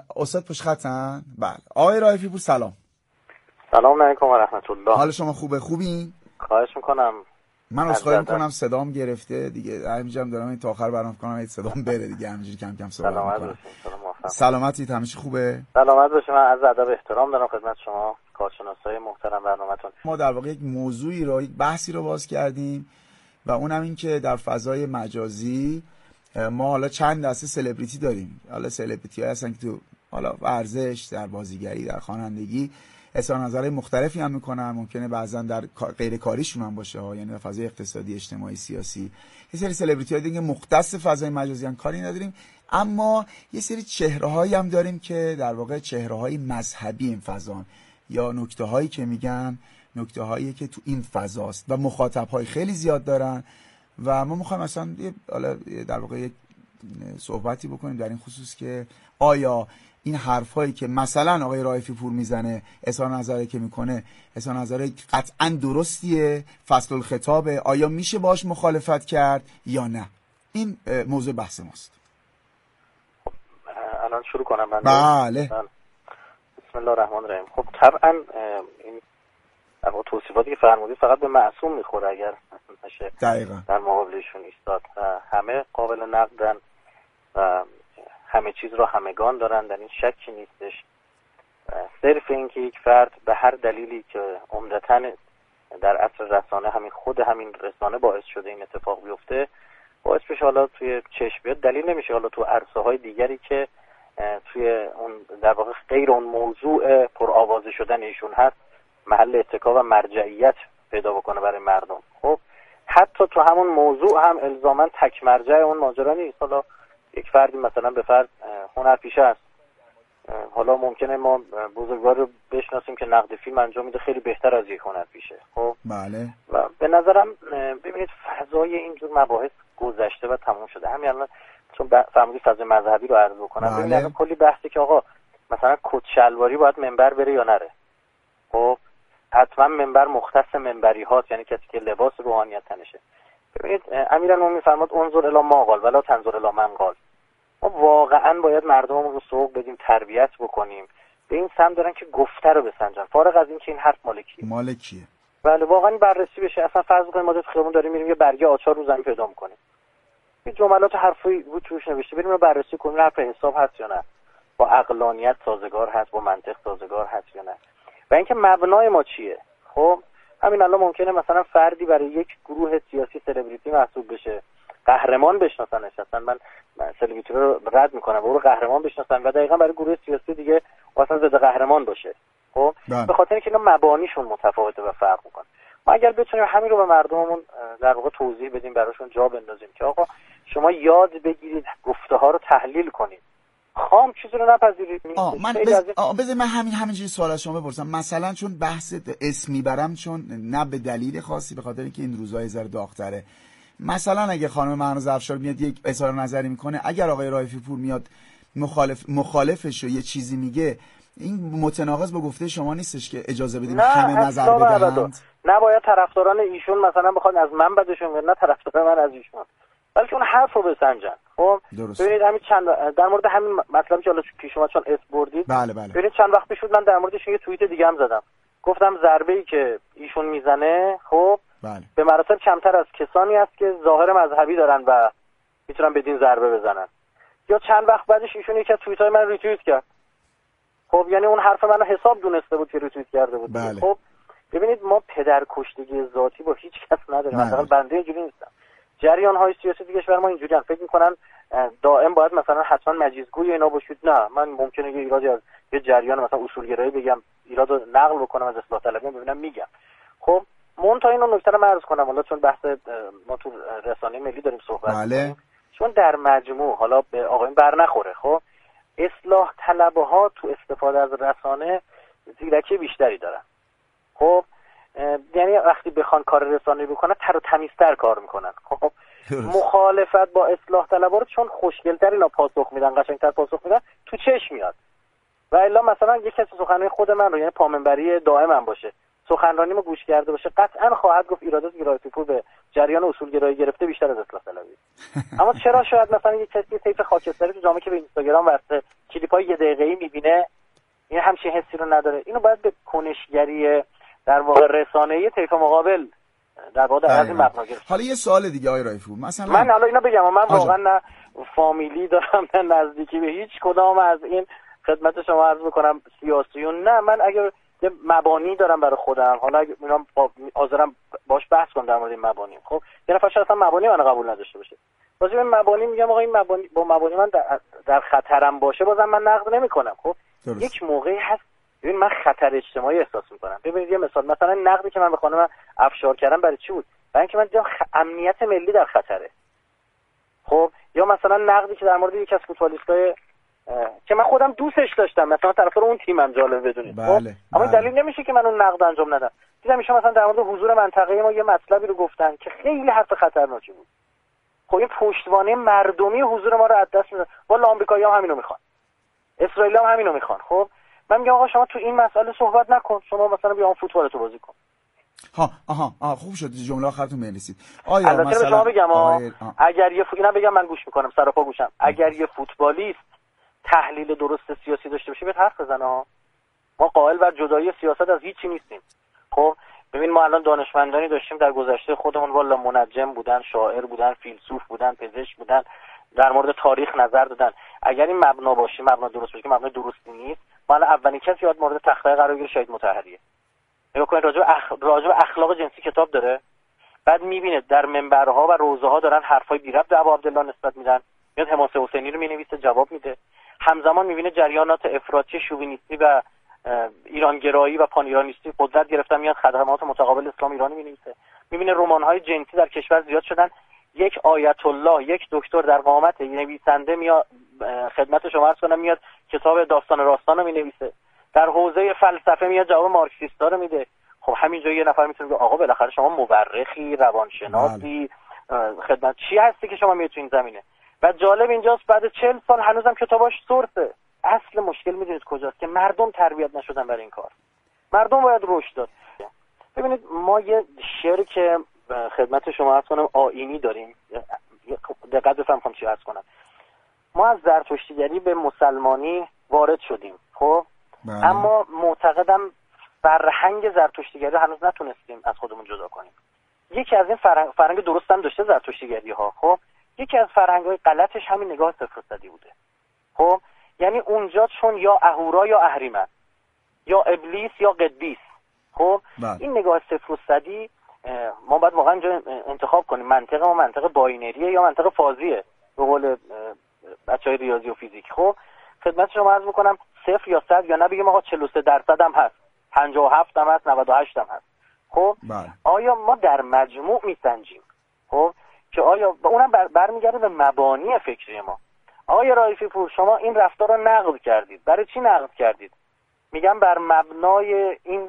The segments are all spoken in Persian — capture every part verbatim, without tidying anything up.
استاد پشت خطن. بله آقای رائفی پور سلام. سلام علیکم و رحمت الله. حال شما خوبه؟ خوبین؟ خواهش میکنم. من عذرخواهی میکنم صدام گرفته دیگه، همینجوری دارم این تا آخر برنامه کنم این صدام بره دیگه، همینجوری کم کم صحبت میکنم. سلامتی همیشه خوبه؟ سلامت باشی. من از ادب احترام دارم خدمت شما کارشناسای محترم برنامه‌تون. ما در واقع یک موضوعی رو، یک بحثی رو باز کردیم و اونم این که در فضای مجازی ما حالا چند دسته سلبریتی داریم. حالا سلبریتی‌ها هستن که تو حالا ورزش، در بازیگری، در خوانندگی اظهار نظرهای مختلفی هم میکنن، ممکنه بعضا در غیر کاریشون هم باشه ها، یعنی در فضای اقتصادی، اجتماعی، سیاسی. یه سری سلبریتی ها دیگه مختص فضای مجازی هم کاری نداریم، اما یه سری چهره هایی هم داریم که در واقع چهره های مذهبی این فضان، یا نکته هایی که میگن نکته هایی که تو این فضاست و مخاطب های خیلی زیاد دارن و ما میخوایم اصلا در واقع یک صحبتی بکنیم در این خصوص که آیا این حرفایی که مثلا آقای رائفی پور میزنه، اظهار نظری که میکنه، اظهار نظری قطعا درستیه، فصل الخطابه، آیا میشه باش مخالفت کرد یا نه؟ این موضوع بحث ماست. الان شروع کنم من؟ بله. بسم الله الرحمن الرحیم. خب طبعا این توصیفاتی که فرمودید فقط به معصوم میخوره اگر نشه دقیقاً در مقابلشون ایستاد. همه قابل نقدن و همه چیز رو همگان دارن، در این شکی نیستش. صرف اینکه یک فرد به هر دلیلی که عمدتاً در عصر رسانه همین خود همین رسانه باعث شده این اتفاق بیفته، باعث بشه حالا توی چشم بیاد، دلیل نمیشه حالا تو عرصه‌های دیگری که توی اون در واقع غیر اون موضوع پرآوازه شدن ایشون هست محل اتکا و مرجعیت پیدا بکنه برای مردم. خب حتی تو همون موضوع هم الزاماً تک مرجع اون ماجرا نیست. حالا یک فردی مثلا به فرض هنرپیشه است، حالا ممکنه ما بزرگوار رو بشناسیم که نقد فیلم انجام میده خیلی بهتر از یک هنرپیشه. خب بله. و به نظرم ببینید فضای اینجور مباحث گذشته و تموم شده. همین الان چون فرمودی فضای مذهبی رو عرض بکنم، بله. ببینید الان کلی بحثی که آقا مثلا کت شلواری باید منبر بره یا نره. خب حتما منبر مختص منبری هاست، یعنی کسی که لباس روحانیت تنشه. ببینید امیرالمومنین فرمود انظر الی ما قال ولا تنظر الی من قال. ما واقعا باید مردممون رو سوق بدیم، تربیت بکنیم به این سمت دارن که گفته رو بسنجن، فارغ از این که این حرف مال کیه. مال کیه؟ بله واقعا بررسی بشه. اصلا فرض کنیم ما تو خیابون داریم میریم یه برگه آچار رو زمین پیدا میکنیم، یه جملات حرفی رو توش نوشته، بریم رو بررسی کنیم حرف حساب هست یا نه، با عقلانیت سازگار هست، با منطق سازگار هست یا نه، و اینکه مبنای ما چیه. خب همین الان ممکنه مثلا فردی برای یک گروه سیاسی سلبریتی محسوب بشه، قهرمان بشناسنش. اصلا من سلبریتی رو رد میکنم، برو قهرمان بشناسن و دقیقاً برای گروه سیاسی دیگه اصلا ضد قهرمان باشه. خب به خاطر اینکه اینا مبانیشون متفاوته و فرق میکنه. ما اگر بتونیم همین رو به مردممون در واقع توضیح بدیم، براشون جا بندازیم که آقا شما یاد بگیرید گفته ها رو تحلیل کنید، خام چیزی رو نپذیرید. آه من بز... آه بذار من همین همینجوری سوال از شما بپرسم. مثلا چون بحث اسمی برم، چون نه به دلیل خاصی، به خاطر اینکه این روزا یه ذره داغ‌تره، مثلا اگه خانم مهناز افشار میاد یک اظهار نظری میکنه، اگر آقای رائفی پور میاد مخالف مخالفش رو یه چیزی میگه، این متناقض با گفته شما نیستش که اجازه بدیم همه نظر بدهند؟ نباید طرفداران ایشون مثلا بخواد از من بدشون میاد، نه طرفدار من از ایشون، بلکه اون حرف رو بسنجن. خب ببینید همین چند در مورد همین مطلبی که حالا پیش اومد چون اس بردید، بله بله، ببینید چند وقت پیش بود من در موردش یه توییت دیگه هم زدم، گفتم ضربه‌ای که ایشون میزنه خب بله به مراتب کمتر از کسانی است که ظاهر مذهبی دارن و میتونن بدین ضربه بزنن. یا چند وقت بعدش ایشون یکی از توییت‌های من ریتوییت کرد. خب یعنی اون حرف منو حساب دونسته بود که ریتوییت کرده بود. بله. خب ببینید ما پدرکشتگی ذاتی با هیچ کس نداریم، مثلا بنده اینجوری نیستم. جریان‌های سیاسی دیگه کشور ما اینجوریه، فکر می‌کنن دائم باید مثلا حتما مجیزگوی اینا باشید. نه، من ممکنه یه ایرادی از یه جریان مثلا اصولگرایی بگم، ایرادو نقل بکنم از اصلاح طلبی ببینم میگم. خب منتها اینو نکته رو عرض کنم، حالا چون بحث ما تو رسانه ملی داریم صحبت بله. می‌کنیم، چون در مجموع حالا به آقایون بر نخوره، خب اصلاح طلبها تو استفاده از رسانه زیرکی بیشتری دارن. خب یعنی وقتی بخوان کار رسانه‌ای بکنن تر و تمیزتر کار میکنن. خب مخالفت با اصلاح طلبها رو چون خوشگل‌تر اینا پاسخ میدن، قشنگ‌تر پاسخ میدن، تو چشم میاد. و الا مثلا یک کسی سخنرانی خود من رو، یعنی پامنبری دائمم باشه، سخنرانیمو گوش کرده باشه قطعا خواهد گفت ایرادات رائفی پور به جریان اصولگرایی گرفته بیشتر از اصلاح طلبی. اما چرا شاید مثلا یک کسی طیف خاکستری تو جامعه که به اینستاگرام واسه کلیپای یه دقیقه‌ای میبینه این همچین حسی رو نداره؟ اینو باید به کنشگری در واقع رسانه‌ای طیف مقابل در واقع از این مبنا گرفت. حالا یه سوال دیگه آقای رائفی پور، مثلا من حالا اینا بگم من واقعا نه فامیلی دارم نه نزدیکی به هیچ کدام از این خدمت شما عرض میکنم سیاسیون، نه من اگر مبانی دارم برای خودم، حالا اگه اینا حاضرم باش بحث کنم در مورد این مبانی. خب یه نفر شاید اصلا مبانی من قبول نداشته باشه، واسه این مبانی میگم آقا این مبانی با مبانی من در, در خطرم باشه بازم من نقد نمیکنم. خب درست. یک موقعی هست ببین من خطر اجتماعی احساس میکنم. ببینید یه مثال، مثلا نقدی که من به خانم افشار کردم برای چی بود؟ برای اینکه من دیدم خ... امنیت ملی در خطره. خب یا مثلا نقدی که در مورد یکی از فوتبالیستای که من خودم دوستش داشتم، مثلا طرفدار اون تیمم، جالب بدونید. بله، خب بله. اما دلیل نمیشه که من اون نقد انجام ندم. دیدم ایشون مثلا در مورد حضور منطقه ما یه مطلبی رو گفتن که خیلی حرف خطرناکی بود. خب این پشتوانه مردمی حضور ما رو از دست میدن. والا آمریکایی‌ها هم همینو میخوان، اسرائیل هم همینو میخوان. خب من میگم آقا شما تو این مسئله صحبت نکن، شما مثلا بیا اون فوتبالتو بازی کن. ها آها آها خوب شد جمله آخرتون بنویسید. آیا مثلا به شما بگم آقای... اگر یه فوتبالیست، اینا بگم من گوش میکنم سر و پا گوشم، اگر یه فوتبالیست تحلیل درست سیاسی داشته باشه به حرف بزنه ها. ما قائل بر جدایی سیاست از هیچی نیستیم. خب ببین ما الان دانشمندانی داشتیم در گذشته خودمون والا منجم بودن، شاعر بودن، فیلسوف بودن، پزشک بودن، در مورد تاریخ نظر دادن. اگر این مبنا باشه، مبنا درست باشه که مبنا درستی نیست، ما الان اولین کسی یاد مورد تخته قرار گرفت شهید مطهریه. نگاه کنید راجع به اخ... راجع به اخلاق جنسی کتاب داره، بعد میبینه در منبرها و روزه ها دارن حرفای بی ربط به ابو عبدالله نسبت میدن، میاد حماسه حسینی رو مینویسه جواب میده، همزمان میبینه جریانات افراطی شوونیستی و ایرانگرایی و پان ایرانیستی قدرت گرفتن، میاد خدمات متقابل اسلام ایرانی مینویسه، میبینه رمان‌های جنسی در کشور زیاد شدن، یک آیت الله، یک دکتر در قامت نویسنده میاد خدمت شما عرض کنم میاد کتاب داستان راستان رو مینویسه، در حوزه فلسفه میاد جواب مارکسیستا رو میده. خب همینجا یه نفر میتونه بگه آقا بالاخره شما مورخی، روانشناسی، خدمت چی هستی که شما میاد تو این زمینه؟ و جالب اینجاست بعد چهل سال هنوزم کتاباش سورسه. اصل مشکل میدونید کجاست؟ که مردم تربیت نشدن برای این کار. مردم باید رشد داد. ببینید ما یه شعر که خدمت شما عرض کنم آیینی داریم، دقت بفرمایید چی عرض کنم. ما از زرتشتیگری به مسلمانی وارد شدیم، خب بله. اما معتقدم فرهنگ زرتشتیگری هنوز نتونستیم از خودمون جدا کنیم. یکی از این فرهنگ, فرهنگ درست هم داشته زرتشتیگری ها، خب یکی از فرهنگ‌های غلطش همین نگاه صفرصدی بوده. خب یعنی اونجا چون یا اهورا یا اهریمن، یا ابلیس یا قدیس. خب بله. این نگاه صفرصدی ما باید واقعا اینجا انتخاب کنیم، منطق ما منطق باینریه یا منطق فازیه به قول بچهای ریاضی و فیزیک. خب خدمت شما عرض میکنم صفر یا صد یا نه بگیم آقا چهل و سه درصد هم هست، پنجاه و هفت هم هست، نود و هشت هم هست. خب بله. آیا ما در مجموع میسنجیم؟ خب که آیا اونم بر برمیگرده به مبانی فکری ما. آقای رائفی پور شما این رفتار رو نقد کردید، برای چی نقد کردید؟ میگم بر مبنای این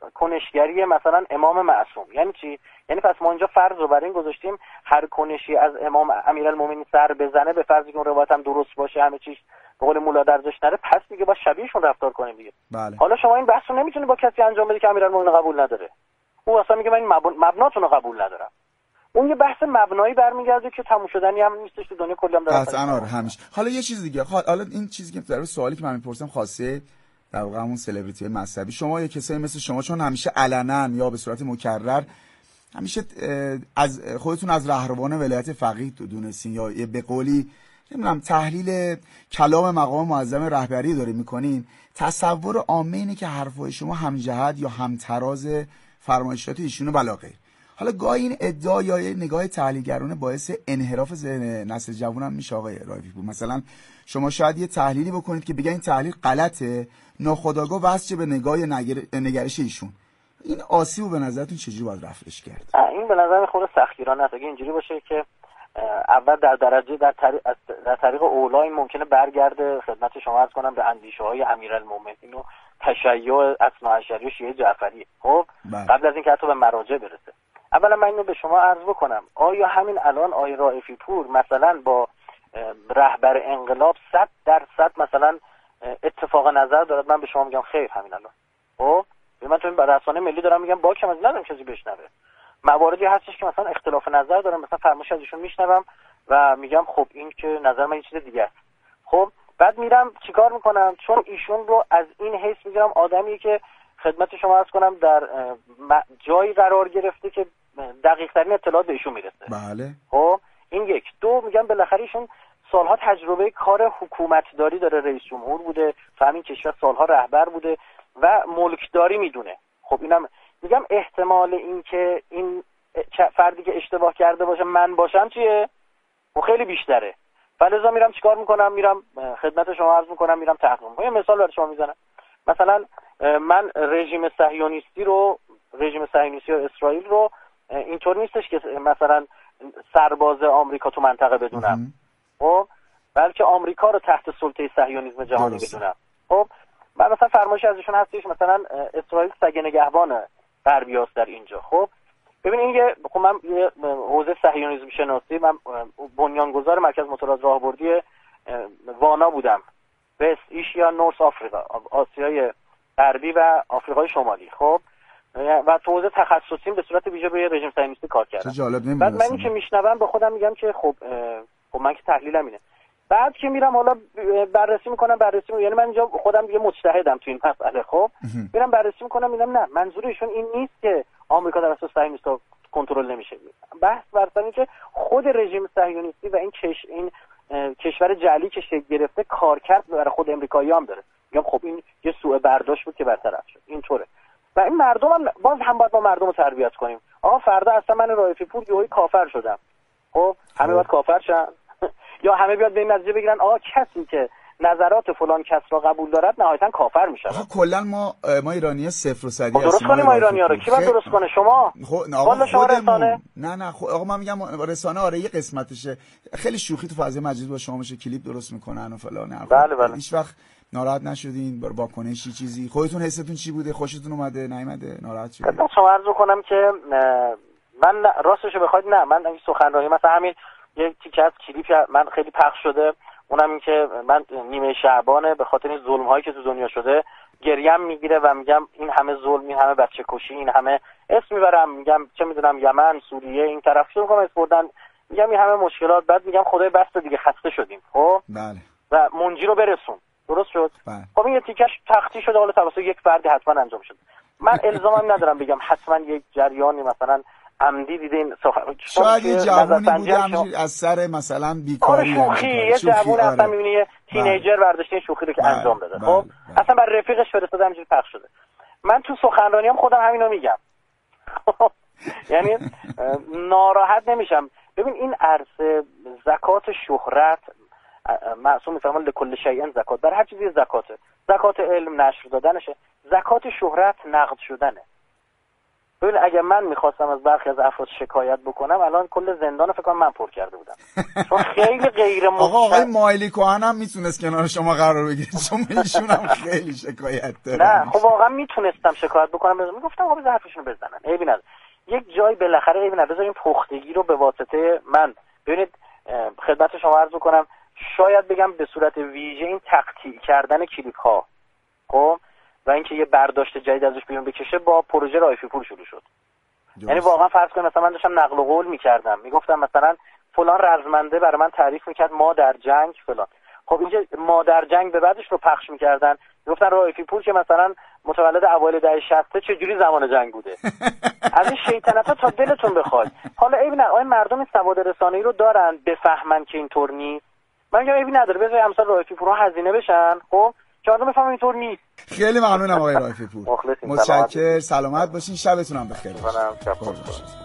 کنشگری مثلا امام معصوم. یعنی چی؟ یعنی پس ما اینجا فرض رو بر این گذاشتیم هر کنشی از امام امیرالمومنین سر بزنه، به فرضی که اون روایت هم درست باشه، همه چیز به قول مولا درجاش نره، پس دیگه با شبیهشون رفتار کنیم دیگه. بله. حالا شما این بحث رو نمیتونید با کسی انجام بدی که امیرالمومنین قبول نداره. او اصلا میگه من این مبناتون رو قبول ندارم. اون یه بحث مبنایی برمیگرده که تموم شدنی هم نیستش، تو دنیا کلی هم داره. قطعاً آره همیشه. حالا یه چیز دیگه، حالا این چیزی که در سوالی که من میپرسم خاصه در واقع همون سلبریتی مذهبی، شما یه کسایی مثل شما چون همیشه علنا یا به صورت مکرر همیشه از خودتون از رهروان ولایت فقیه دونستین یا به قولی نمیدونم تحلیل کلام مقام معظم رهبری داره میکنین، تصور عامه اینه که حرفای شما همجهت یا همتراز فرمایشات ایشونو بلاغه. حالا گاهی این ادعا یا نگاه تحلیلگرانه باعث انحراف ذهن نسل جوان هم میشه آقای رائفی پور. مثلا شما شاید یه تحلیلی بکنید که بگن این تحلیل غلطه، ناخودآگاه واسه به نگاه نگر... نگرش ایشون. این آسیبو به نظرتون چجوری باید رفعش کرد؟ این به نظر خود سختگیرانه است. اگه اینجوری باشه که اول در درجه در طریق در طریق اولا این ممکنه برگرده خدمت شما عرض کنم به اندیشه‌های امیرالمومنین و تشیع اثناعشری و شیعه جعفری، خب قبل از اینکه حتی به مراجع برسه. اولا من اینو به شما عرض بکنم، آیا همین الان آقای رائفی پور مثلا با رهبر انقلاب صد درصد مثلا اتفاق نظر دارد؟ من به شما میگم خیر همین الان. خب من تو این رسانه ملی دارم میگم باکم از ندارم کسی بشنوه. مواردی هستش که مثلا اختلاف نظر دارم، مثلا فرمایش از ایشون میشنوم و میگم خب این که نظر من یه چیز دیگه است. خب بعد میرم چیکار میکنم؟ چون ایشون رو از این حیث میگیرم آدمی که خدمت شما عرض کنم در جایی قرار گرفته که دقیق ترین اطلاعات به ایشون میرسه. بله. خب این یک. دو، میگم بالاخره ایشون سالها تجربه کار حکومتداری داره، رئیس جمهور بوده، فهمین کشور سالها رهبر بوده و ملکداری میدونه. خب اینم میگم احتمال این که این فردی که اشتباه کرده باشه من باشم چیه؟ و خیلی بیشتره. فلذا میرم چیکار میکنم؟ میرم خدمت شما عرض میکنم، میرم تحقیق میکنم. یه مثال برای شما میزنم. مثلا من رژیم صهیونیستی رو رژیم صهیونیستی و اسرائیل رو اینطور نیستش که مثلا سرباز آمریکا تو منطقه بدونم، خب بلکه آمریکا رو تحت سلطه صهیونیسم جهانی بدونم. خب من مثلا فرمایش ازشون هستش مثلا اسرائیل سگ نگهبان غربیاست در اینجا. خب ببین این یه خب من یه حوزه صهیونیسم شناسی، من بنیانگذار مرکز مطالعات راهبردی وانا بودم، وست ایشیا نورث آفریقا، آسیای غربی و آفریقای شمالی. خب و تو حوزه تخصصیم به صورت ویژه به رژیم صهیونیستی کار کردم. بعد من این که میشنوم به خودم میگم که خب خب من که تحلیلم اینه. بعد که میرم حالا بررسی میکنم بررسی میکنم یعنی من اینجا خودم دیگه مجتهدم تو این مسئله. خب میرم بررسی میکنم میگم نه منظور ایشون این نیست که آمریکا در اساس صهیونیست کنترل نمیشه. بحث بر سر اینکه خود رژیم صهیونیستی و این کش این کشور جعلی که شکل گرفته کارکرد برای خود امریکایی‌ها هم داره. میگم خب این یه سوء برداشت بود که برطرف شد. اینطوره. و این مردم هم باز هم باید با مردم رو تربیت کنیم. آقا فردا اصلا من رائفی پور یهویی کافر شدم. خب همه باید کافر شن یا همه بیاد به این نتیجه بگیرن آقا کسی که نظرات فلان کس را قبول دارد نهایتا کافر میشه. آقا کلا ما ما ایرانی‌ها صفر و صدی هستیم. درست کنیم ما ایرانی‌ها رو. کی باید درست کنه؟ شما؟ خب شما رسانه؟ نه نه خب آقا من میگم رسانه آره یه قسمتشه خیلی شوخی تو فضای مجازی با شما میشه، کلیپ درست میکنن و فلان. بله بله. هیچ وقت ناراحت نشدین با واکنشی چیزی؟ خودتون حستون چی بوده؟ خوشتون اومده نیومده؟ ناراحت شدید؟ من شما عرض کنم که من راستش بخواید نه من این سخنرانی مثلا همین یک تیکه از کلیپ من خیلی پخش شده، اونم این که من نیمه شعبانه به خاطر این ظلم هایی که تو دنیا شده گریم میگیره و میگم این همه ظلم، این همه بچه کشی، این همه اسم میبرم، میگم چه میدونم یمن، سوریه، این طرف شروع کنم اسپردن، میگم این همه مشکلات، بعد میگم خدای بسته دیگه خسته شدیم. خب بله و منجی رو برسون. درست شد؟ بله. خب این یه تیکش تختی شده حالا توسط یک فردی حتما انجام شد. من الزامم ندارم بگم حتما یک جریانی مثلا عمدی دیدین سخن شاید یه جوونی بوده همینجوری از سر مثلا بیکاری آره شوخی یه جوون آره. اصلا میبینی یه تینیجر برداشته شوخی رو که بله. انجام داده. خب اصلا بر رفیقش فرستاده همینجوری پخش شده. من تو سخنرانی هم خودم همینو میگم. یعنی ناراحت نمیشم. ببین این عرصه زکات شهرت معصوم میفهمن لکل شیء زکات، برای هر چیزی زکاته. زکات علم نشر دادنشه، زکات شهرت نقد شدنه. ببین اگر من میخواستم از برخی از افراد شکایت بکنم الان کل زندان فکر کنم من پر کرده بودم. چون خیلی غیر مستقیم. آقا آقای مایلی کوهن هم میتونست کنار شما قرار بگیره چون ایشون هم خیلی شکایت داره. نه خب واقعا میتونستم شکایت بکنم، میگفتم آقا بذار حرفشون رو بزنن. عیبی نداره. یک جای بالاخره عیبی نداره بذاریم پختگی رو به واسطه من. ببینید خدمت شما عرض کنم شاید بگم به صورت ویژه این تقطیع کردن کلیپ ها خب و اینکه یه برداشت جدید ازش بیرون بکشه با پروژه رائفی پور شروع شد. جوست. یعنی واقعا فرض کنید مثلا من داشتم نقل قول می‌کردم، میگفتم مثلا فلان رزمنده برای من تعریف می‌کرد ما در جنگ فلان. خب اینجا ما در جنگ به بعدش رو پخش می‌کردن، میگفتن رائفی پور که مثلا متولد اوایل دهه شصت چه جوری زمان جنگ بوده. از این شیطنت‌ها تا دلتون بخواد. حالا عیبی نداره، مردم سواد رسانه‌ای رو دارن بفهمن که اینطور نیست. من میگم عیبی نداره بذار امثال رائفی پور هزینه بشن، خب که آدم بفهمه اینطور نیست. خیلی ممنونم آقای رائفی پور. متشکرم، سلامت باشین، شبتون هم بخیر. منم شب خوش.